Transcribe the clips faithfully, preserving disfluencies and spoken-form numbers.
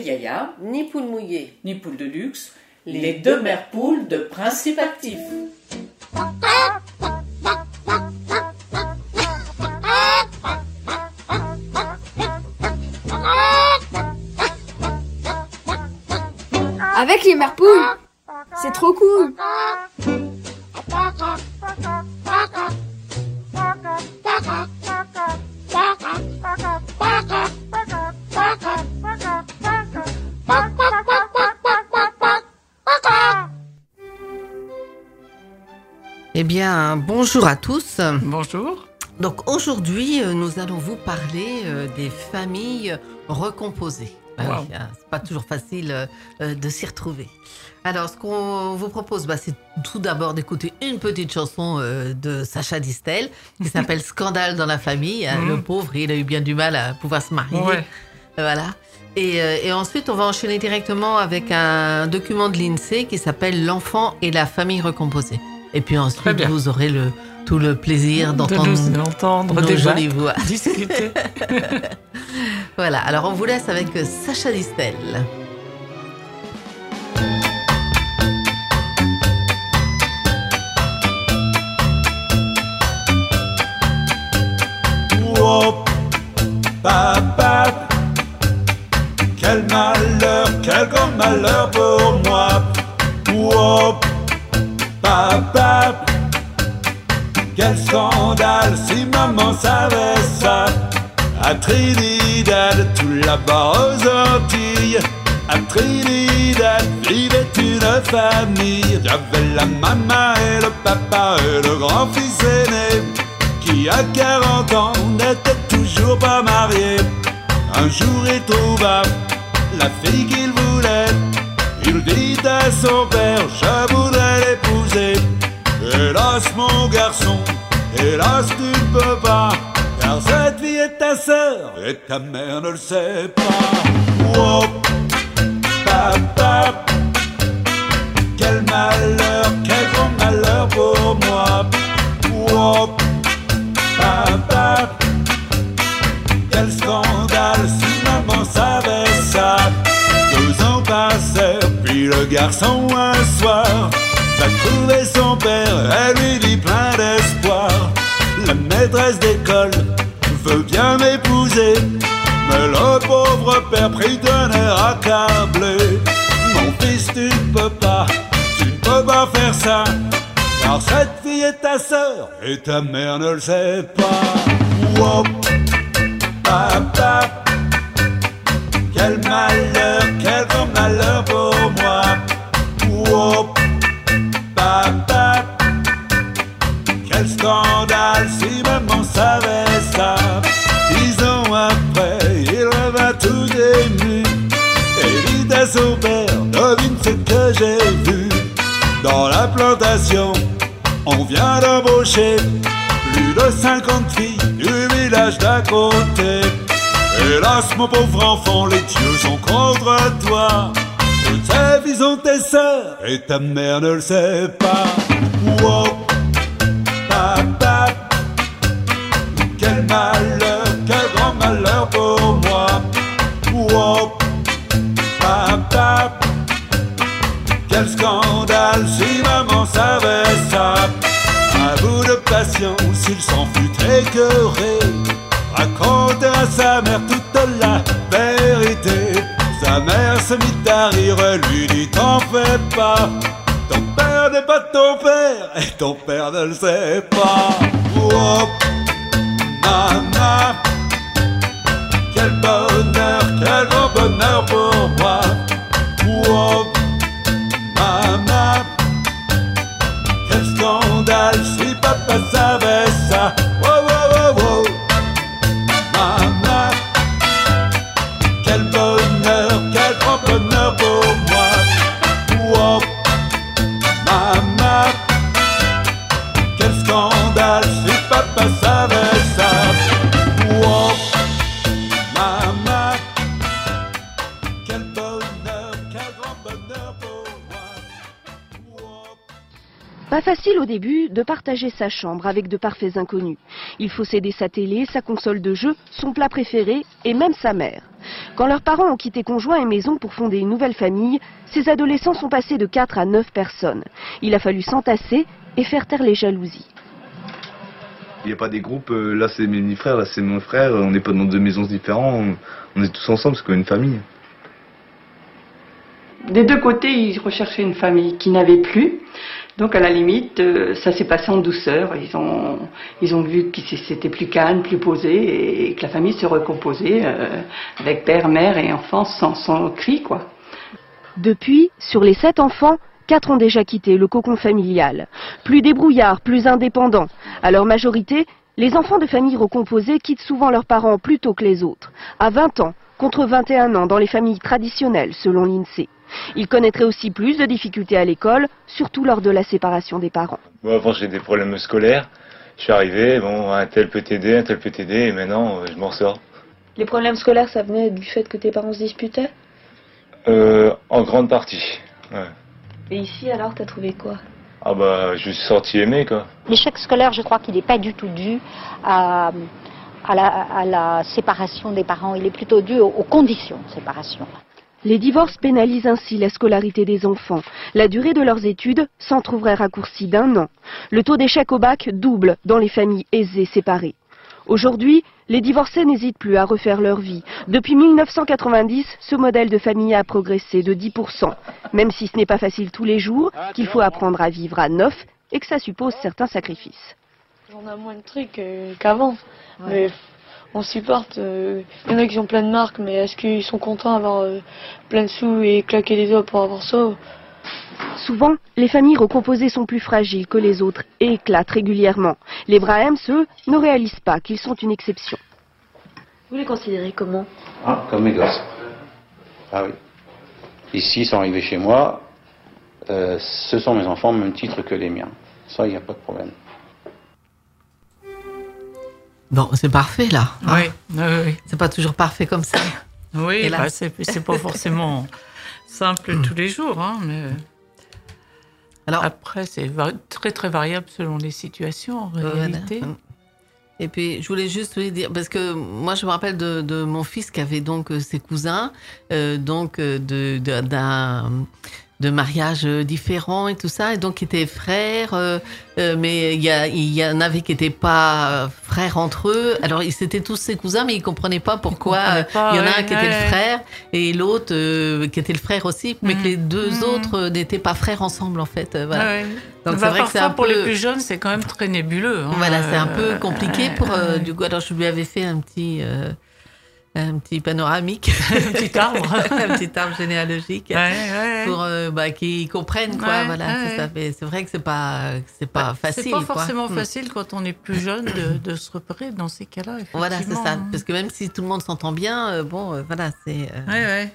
yaya, ni poule mouillée, ni poule de luxe, les, les deux mères poules de principe actif. Avec les mères poules, c'est trop cool. Eh bien, bonjour à tous. Bonjour. Donc aujourd'hui, nous allons vous parler des familles recomposées. Wow. Ah oui, c'est pas toujours facile de s'y retrouver. Alors, ce qu'on vous propose, bah, c'est tout d'abord d'écouter une petite chanson de Sacha Distel qui s'appelle Scandale dans la famille. Mmh. Le pauvre, il a eu bien du mal à pouvoir se marier. Ouais. Voilà. Et, et ensuite, on va enchaîner directement avec un document de l'INSEE qui s'appelle L'enfant et la famille recomposée. Et puis ensuite, vous aurez le, tout le plaisir d'entendre de nous entendre nos déjà jolies voix. Discuter. Voilà, alors on vous laisse avec Sacha Distel. Oh, papa, quel malheur, quel grand malheur pour moi. Oh, papa, quel scandale si maman savait ça. À Trinidad, tout là-bas aux Antilles, à Trinidad vivait une famille. J'avais la maman et le papa et le grand-fils aîné qui à quarante ans n'était toujours pas marié. Un jour il trouva la fille qu'il voulait. Il dit à son père, je voudrais l'épouser. Hélas mon garçon, hélas tu ne peux pas, car cette fille est ta sœur et ta mère ne le sait pas. Oh, papa, quel malheur, quel grand malheur pour moi. Oh, papa, quel scandale si maman savait ça. Deux ans passèrent, puis le garçon un soir va trouver son père, elle lui dit plein d'espoir. La maîtresse d'école veut bien m'épouser, mais le pauvre père prit d'un air accablé. Mon fils, tu ne peux pas, tu ne peux pas faire ça, car cette fille est ta sœur et ta mère ne le sait pas. Oh, papa, quel malheur, quel grand malheur pour moi. Oh, papa, quel scandale si maman savait ça. Dix ans après, il revint tout ému et dit à son père, devine ce que j'ai vu. Dans la plantation, on vient d'embaucher plus de cinquante filles du village d'à côté. Hélas mon pauvre enfant, les dieux sont contre toi. Toutes ces filles sont tes sœurs et ta mère ne le sait pas. Oh, papa, quel malheur, quel grand malheur pour moi. Oh, papa, quel scandale si maman savait ça. À bout de patience, il s'en fut écœuré, raconter à sa mère toute la vérité. Sa mère se mit à rire, lui dit t'en fais pas, ton père n'est pas ton père et ton père ne le sait pas. Oh, maman, quel bonheur, quel grand bonheur pour moi. Oh, maman, quel scandale si papa savait ça. Oh, oh, oh, oh. Maman, quel bonheur, quel grand bonheur pour moi. Oh, maman, quel scandale si papa savait ça. facile au début de partager sa chambre avec de parfaits inconnus. Il faut céder sa télé, sa console de jeu, son plat préféré et même sa mère. Quand leurs parents ont quitté conjoint et maison pour fonder une nouvelle famille, ces adolescents sont passés de quatre à neuf personnes. Il a fallu s'entasser et faire taire les jalousies. Il n'y a pas des groupes, euh, là c'est mes frères, là c'est mon frère, on n'est pas dans deux maisons différentes, on, on est tous ensemble, c'est comme une famille. Des deux côtés, ils recherchaient une famille qui n'avait plus. Donc à la limite, euh, ça s'est passé en douceur. Ils ont, ils ont vu que c'était plus calme, plus posé, et que la famille se recomposait euh, avec père, mère et enfants sans, sans cri, quoi. Depuis, sur les sept enfants, quatre ont déjà quitté le cocon familial. Plus débrouillards, plus indépendants. À leur majorité, les enfants de familles recomposées quittent souvent leurs parents plus tôt que les autres. À vingt ans, contre vingt et un ans dans les familles traditionnelles, selon l'INSEE. Ils connaîtraient aussi plus de difficultés à l'école, surtout lors de la séparation des parents. Bon, avant j'ai des problèmes scolaires. Je suis arrivé, bon, un tel peut t'aider, un tel peut t'aider, et maintenant je m'en sors. Les problèmes scolaires, ça venait du fait que tes parents se disputaient ? Euh, en grande partie, ouais. Et ici, alors, t'as trouvé quoi ? Ah bah, je me suis senti aimé, quoi. L'échec scolaire, je crois qu'il n'est pas du tout dû à, à, la, à la séparation des parents. Il est plutôt dû aux, aux conditions de séparation. Les divorces pénalisent ainsi la scolarité des enfants. La durée de leurs études s'en trouverait raccourcie d'un an. Le taux d'échec au bac double dans les familles aisées séparées. Aujourd'hui, les divorcés n'hésitent plus à refaire leur vie. Depuis mille neuf cent quatre-vingt-dix, ce modèle de famille a progressé de dix pour cent. Même si ce n'est pas facile tous les jours, qu'il faut apprendre à vivre à neuf et que ça suppose certains sacrifices. On a moins de trucs euh, qu'avant, ouais. Mais on supporte. Il euh, y en a qui ont plein de marques, mais est-ce qu'ils sont contents d'avoir euh, plein de sous et claquer des doigts pour avoir ça ? Souvent, les familles recomposées sont plus fragiles que les autres et éclatent régulièrement. Les Brahms, eux, ne réalisent pas qu'ils sont une exception. Vous les considérez comment ? Ah, comme mes gosses. Ah oui. Ici, ils sont arrivés chez moi. Euh, ce sont mes enfants, au même titre que les miens. Ça, il n'y a pas de problème. Bon, c'est parfait là. Hein. Oui, oui, oui. C'est pas toujours parfait comme ça. Oui, bah, c'est, c'est pas forcément simple tous les jours, hein, mais... Alors, après, c'est très très variable selon les situations en réalité. Voilà. Et puis, je voulais juste vous dire, parce que moi, je me rappelle de, de mon fils qui avait donc ses cousins, euh, donc de, de, d'un... de mariages différents et tout ça, et donc qui étaient frères, euh, euh, mais il y, a, il y en avait qui n'étaient pas frères entre eux. Alors, ils étaient tous ses cousins, mais ils ne comprenaient pas pourquoi il euh, y en a ouais, un qui ouais, était ouais. le frère et l'autre euh, qui était le frère aussi, mais mmh. que les deux mmh. autres n'étaient pas frères ensemble, en fait. Euh, voilà. Ouais. Donc, bah, c'est vrai que c'est un pour peu... les plus jeunes, c'est quand même très nébuleux. Hein. Voilà, c'est un peu compliqué pour... Euh, du coup, alors, je lui avais fait un petit... Euh, un petit panoramique, un petit arbre, un petit arbre généalogique, ouais, ouais, pour euh, bah, qu'ils comprennent quoi. Ouais, voilà, ouais. c'est ça. Mais c'est vrai que c'est pas, c'est pas bah, facile. C'est pas quoi. forcément mmh. facile quand on est plus jeune de, de se repérer dans ces cas-là. Voilà, c'est ça. Parce que même si tout le monde s'entend bien, euh, bon, euh, voilà, c'est. Euh... Ouais, ouais.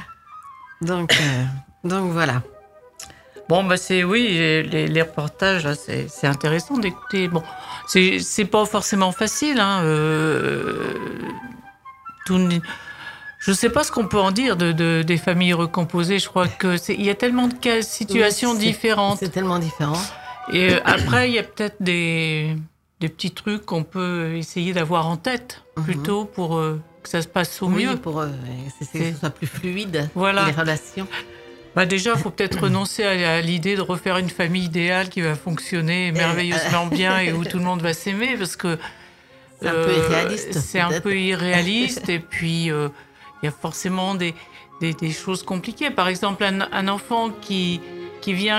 Donc, euh, donc voilà. Bon, bah c'est oui, les, les reportages, là, c'est, c'est intéressant d'écouter. Bon, c'est, c'est pas forcément facile, hein. Euh, Tout, je ne sais pas ce qu'on peut en dire de, de, des familles recomposées. Je crois qu'il y a tellement de cas, situations oui, c'est, différentes. C'est tellement différent. Et euh, après, il y a peut-être des, des petits trucs qu'on peut essayer d'avoir en tête, mm-hmm. plutôt pour euh, que ça se passe au oui, mieux. pour euh, que ce soit plus fluide, voilà. les relations. Bah déjà, il faut peut-être renoncer à, à l'idée de refaire une famille idéale qui va fonctionner merveilleusement bien et où tout le monde va s'aimer, parce que c'est un peu irréaliste. Euh, c'est un peu irréaliste et puis il euh, y a forcément des, des, des choses compliquées. Par exemple, un, un enfant qui, qui, vient,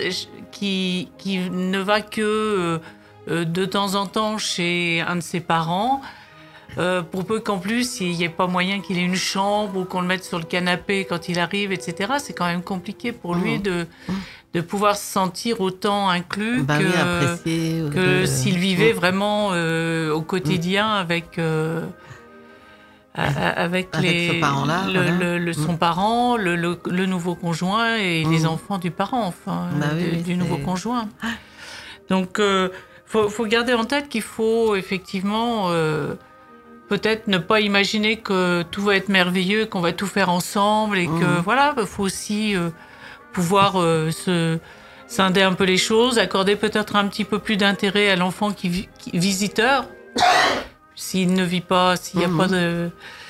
qui, qui ne va que euh, de temps en temps chez un de ses parents, euh, pour peu qu'en plus il n'y ait pas moyen qu'il ait une chambre ou qu'on le mette sur le canapé quand il arrive, et cetera. C'est quand même compliqué pour lui mmh. de... de pouvoir se sentir autant inclus bah que, oui, apprécié, que de... s'il vivait mmh. vraiment euh, au quotidien mmh. avec, euh, avec, avec les, ce parent-là, le, voilà. le, le, son mmh. parent, le, le, le nouveau conjoint et mmh. les enfants du parent, enfin, bah oui, de, oui, du c'est... nouveau conjoint. Donc, il euh, faut, faut garder en tête qu'il faut effectivement... Euh, peut-être ne pas imaginer que tout va être merveilleux, qu'on va tout faire ensemble et mmh. que, voilà, il faut aussi... Euh, pouvoir euh, se, scinder un peu les choses, accorder peut-être un petit peu plus d'intérêt à l'enfant qui, vi- qui visiteur, s'il ne vit pas, s'il n'y a Mhm. pas de...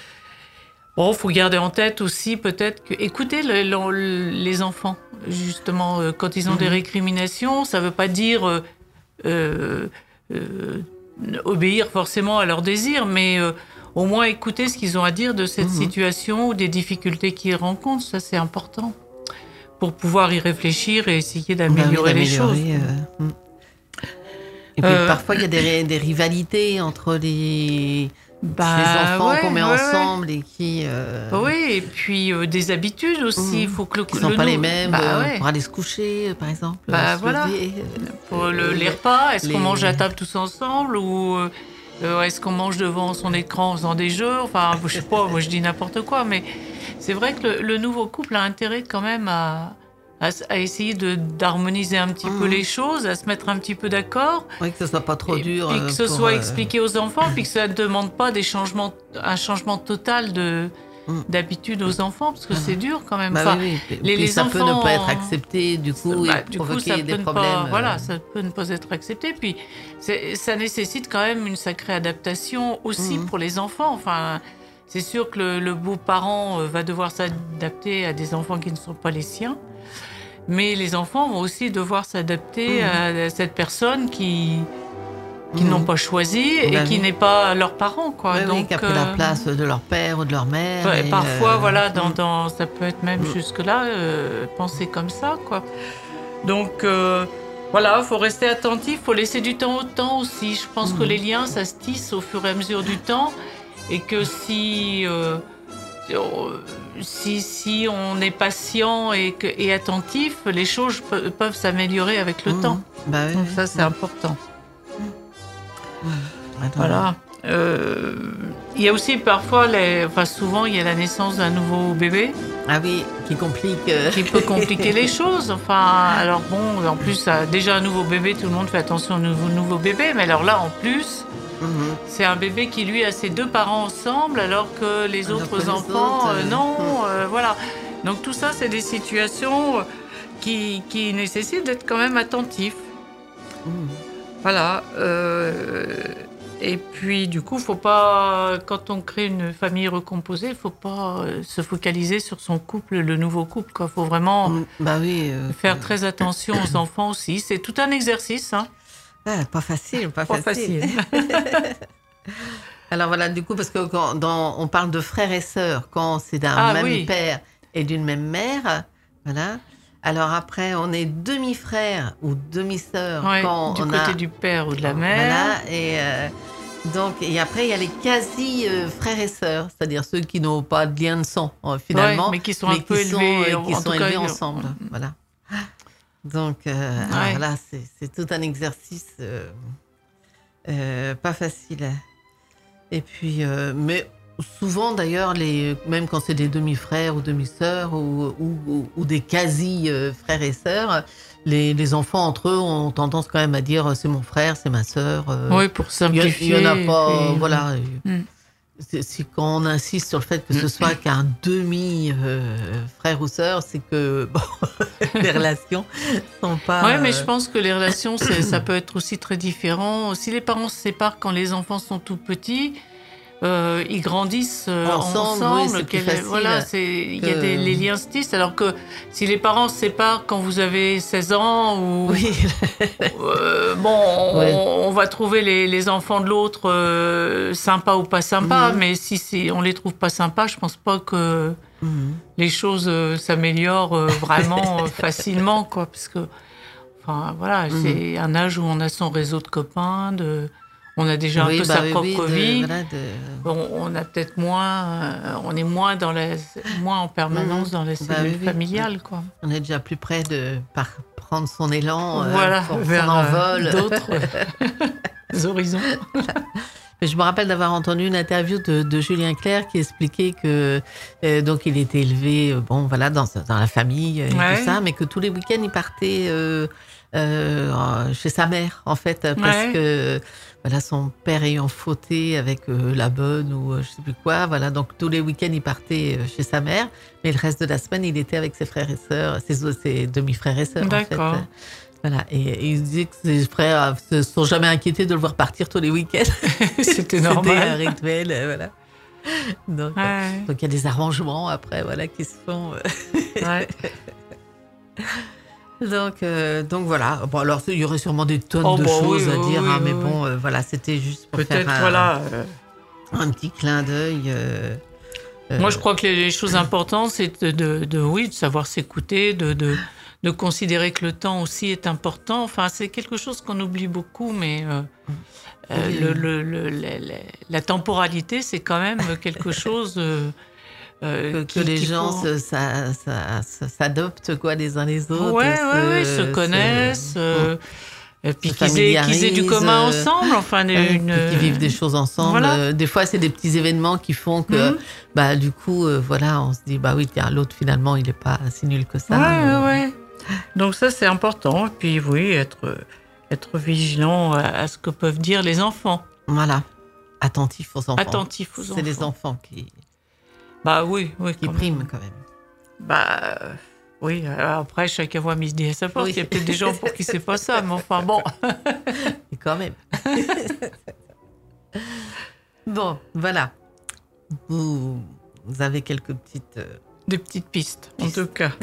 Bon, faut garder en tête aussi peut-être que écoutez le- le- les enfants justement euh, quand ils ont des Mhm. récriminations, ça veut pas dire euh, euh, euh, obéir forcément à leurs désirs, mais euh, au moins écouter ce qu'ils ont à dire de cette Mhm. situation ou des difficultés qu'ils rencontrent, ça c'est important pour pouvoir y réfléchir et essayer Bah oui, d'améliorer les choses. d'améliorer, euh, mm. Et puis Euh, parfois il y a des, ri- des rivalités entre les, Bah, ces enfants ouais, qu'on met ouais, ouais. ensemble et qui euh, Oui, et puis euh, des habitudes aussi. Il Mhm. faut que le qui sont le pas nou- les mêmes Bah, euh, ouais. pour aller se coucher, euh, par exemple. Bah, euh, se voilà. lever, euh, Pour le- euh, les repas, est-ce les- qu'on mange à table tous ensemble ou euh, euh, est-ce qu'on mange devant son écran en faisant des jeux? Enfin, je sais pas, moi je dis n'importe quoi, mais c'est vrai que le, le nouveau couple a intérêt quand même à, à, s- à essayer de, d'harmoniser un petit peu Mhm. les choses, à se mettre un petit peu d'accord. Oui, que ce soit pas trop Et dur. puis euh, que ce pour, soit euh, expliqué aux enfants, puis que ça ne demande pas des changements, un changement total de, Mm. d'habitude aux enfants, parce que c'est dur quand même. Bah Enfin, oui, oui. Puis- les, puis les ça enfants, peut ne pas être accepté du coup bah, et du coup, provoquer ça des peut ne problèmes. pas, euh, voilà, ça peut ne pas être accepté. Puis c'est- ça nécessite quand même une sacrée adaptation aussi Mhm. pour les enfants. Enfin, c'est sûr que le, le beau-parent euh, va devoir s'adapter à des enfants qui ne sont pas les siens. Mais les enfants vont aussi devoir s'adapter Mhm. à cette personne qui, qui Mhm. n'ont pas choisi et Bah qui oui. n'est pas leurs parents, quoi. ouais, oui, Donc, qui a pris la euh, place de leur père ou de leur mère. ouais, et, parfois, euh, voilà, dans, mm. dans- ça peut être même Mm. jusque-là, euh, penser comme ça, quoi. Donc, euh, voilà, il faut rester attentif, il faut laisser du temps au temps aussi. Je pense que Mhm. les liens, ça se tisse au fur et à mesure du temps et que si, euh, euh, si, si on est patient et, que, et attentif, les choses pe- peuvent s'améliorer avec le Mhm. temps. Bah oui, Donc oui. ça, c'est important. Attends. Voilà. Euh, Il y a aussi parfois, les, enfin souvent, il y a la naissance d'un nouveau bébé Ah oui, qui complique. euh, qui peut compliquer les choses. Enfin, alors bon, en plus, ça- déjà un nouveau bébé, tout le monde fait attention au nouveau, nouveau bébé, mais alors là, en plus, Mhm. c'est un bébé qui lui a ses deux parents ensemble, alors que les Alors autres que les enfants, autres, euh, euh, non, euh, voilà. Donc tout ça, c'est des situations qui, qui nécessitent d'être quand même attentif. Mhm. Voilà. euh, et puis, du coup, faut pas, quand on crée une famille recomposée, faut pas euh, se focaliser sur son couple, le nouveau couple. Il faut vraiment Mm, Bah oui. euh, faire très attention aux enfants aussi. C'est tout un exercice. Hein. ah, pas facile, pas, Pas facile. Alors voilà, du coup, parce que quand dans, on parle de frères et sœurs, quand c'est d'un Ah, même oui. père et d'une même mère, voilà. Alors après, on est demi-frère ou demi-sœur Ouais, quand du on côté a... du père ou de la mère. Voilà, et euh, donc, et après, il y a les quasi euh, frères et sœurs, c'est-à-dire ceux qui n'ont pas de lien de sang, euh, finalement. Ouais, mais qui sont un peu sont, élevés, euh, en- qui en sont tout cas, élevés ils- ensemble, voilà. Donc, euh, Ouais. alors là, c'est c'est tout un exercice euh, euh, pas facile. Et puis, euh, mais souvent d'ailleurs, les, même quand c'est des demi-frères ou demi-sœurs ou, ou, ou- ou des quasi-frères et sœurs, les, les enfants entre eux ont tendance quand même à dire c'est mon frère, c'est ma sœur. euh, Oui, pour il y a- simplifier. Il n'y en a pas, et puis- voilà. Mm. C'est, c'est quand on insiste sur le fait que ce soit qu'un demi-frère ou sœur, c'est que bon, les relations sont pas. Oui, mais euh, je pense que les relations, c'est- ça peut être aussi très différent. Si les parents se séparent quand les enfants sont tout petits, euh, ils grandissent euh, Ensemble, ensemble. oui, c'est plus quel- facile voilà, c'est il y a que- des les liens se tissent. Alors que si les parents se séparent quand vous avez seize ans ou Oui. euh, bon, on, Ouais. on va trouver les, les enfants de l'autre euh, sympas ou pas sympas. Mhm. Mais si c'est on les trouve pas sympas, je pense pas que Mhm. les choses euh, s'améliorent euh, vraiment euh, facilement, quoi, parce que, enfin, voilà, Mhm. c'est un âge où on a son réseau de copains, de, on a déjà Oui, un peu bah sa oui, propre oui, de- vie. voilà, de- Bon, on a peut-être moins, euh, on est moins dans la, moins en permanence Mhm. dans la Bah cellule oui, oui. familiale, quoi. On est déjà plus près de par, prendre son élan euh, Voilà, pour vers son euh, envol. d'autres euh, horizons. Mais je me rappelle d'avoir entendu une interview de, de Julien Clerc qui expliquait que euh, donc il était élevé, euh, bon voilà, dans, dans la famille et ouais. tout ça, mais que tous les week-ends il partait euh, euh, chez sa mère en fait, parce ouais. que voilà, son père ayant fauté avec euh, la bonne ou euh, je sais plus quoi, voilà, donc tous les week-ends il partait euh, chez sa mère, mais le reste de la semaine il était avec ses frères et sœurs, ses, ses demi-frères et sœurs. D'accord. En fait. Voilà, et, et il disait que ses frères ne se sont jamais inquiétés de le voir partir tous les week-ends. C'était normal. C'était un rituel, euh, voilà. Donc, ouais. euh, donc il y a des arrangements après, voilà, qui se font. Ouais. donc, euh, donc voilà. Bon, alors il y aurait sûrement des tonnes oh, de bon, choses oui, à oui, dire, oui, hein, oui, mais oui. bon, euh, voilà, c'était juste pour peut-être faire un, voilà. Euh... un petit clin d'œil. Euh, euh... Moi, je crois que les, les choses importantes, c'est de, de, de, oui, de savoir s'écouter, de, de, de considérer que le temps aussi est important. Enfin, c'est quelque chose qu'on oublie beaucoup, mais euh, euh, oui. le, le, le, le, le, la temporalité, c'est quand même quelque chose euh, euh, que, qui, que les gens faut... se, ça, ça, ça, s'adoptent quoi, les uns les autres. Ouais, se, ouais, ouais, se connaissent. Se... Euh, Et puis qu'ils aient, qu'ils aient du commun ensemble, enfin, euh, une... qui vivent des choses ensemble. Voilà. Des fois, c'est des petits événements qui font que, mmh. bah, du coup, euh, voilà, on se dit, bah oui, tiens, l'autre finalement, il n'est pas si nul que ça. Ouais, euh... ouais. Donc ça, c'est important. Et puis oui, être, être vigilant à, à ce que peuvent dire les enfants. Voilà, attentif aux enfants. Attentif aux c'est enfants. C'est les enfants qui. Bah oui, oui. Qui priment même. quand même. Bah. Oui, après, chacun voit midi à sa porte. Oui. Il y a peut-être des gens pour qui c'est pas ça, mais enfin, bon. Et quand même. Bon, voilà. Vous, vous avez quelques petites... Euh, des petites pistes, pistes, en tout cas.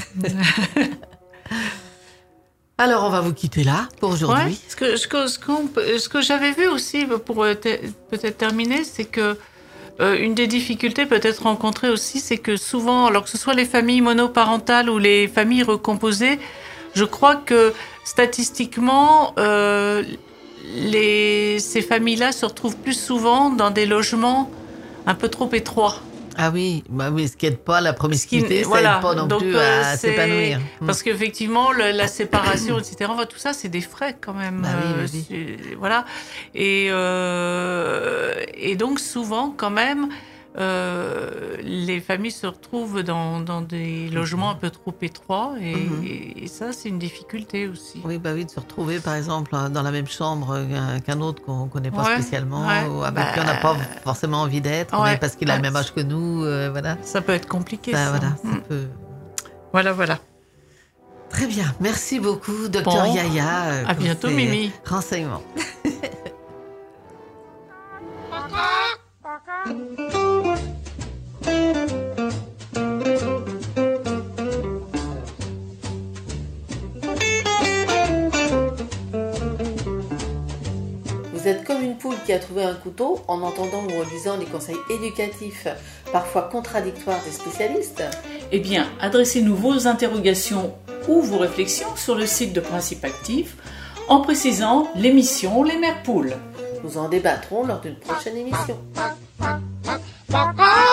Alors, on va vous quitter là, pour aujourd'hui. Ouais, ce que, ce que, ce qu'on, ce que j'avais vu aussi, pour peut-être terminer, c'est que Euh, une des difficultés peut-être rencontrées aussi, c'est que souvent, alors que ce soit les familles monoparentales ou les familles recomposées, je crois que statistiquement, euh, les, ces familles-là se retrouvent plus souvent dans des logements un peu trop étroits. Ah oui, bah oui, ce qui n'aide pas la promiscuité, qui, ça voilà. aide pas non Donc, plus euh, à s'épanouir. Parce qu'effectivement, le, la séparation, et cetera, enfin, tout ça, c'est des frais quand même. Bah oui, euh, oui, oui. Voilà. Et, euh, et donc, souvent, quand même, euh, les familles se retrouvent dans, dans des logements un peu trop étroits. Et, mm-hmm. et, et ça, c'est une difficulté aussi. Oui, bah oui, de se retrouver, par exemple, dans la même chambre qu'un autre qu'on ne connaît pas ouais, spécialement, ouais. ou avec bah, qui on n'a pas forcément envie d'être, ouais, mais parce qu'il ouais. a le même âge que nous, euh, voilà. Ça peut être compliqué, bah, ça. Voilà, ça mm. peut... voilà, voilà. Très bien, merci beaucoup, docteur Bon, Yaya. Euh, à bientôt, Mimi. Renseignements. Vous êtes comme une poule qui a trouvé un couteau en entendant ou en lisant les conseils éducatifs, parfois contradictoires des spécialistes. Eh bien, adressez-nous vos interrogations ou vos réflexions sur le site de Principe Actif en précisant l'émission Les Mères Poules. Nous en débattrons lors d'une prochaine émission.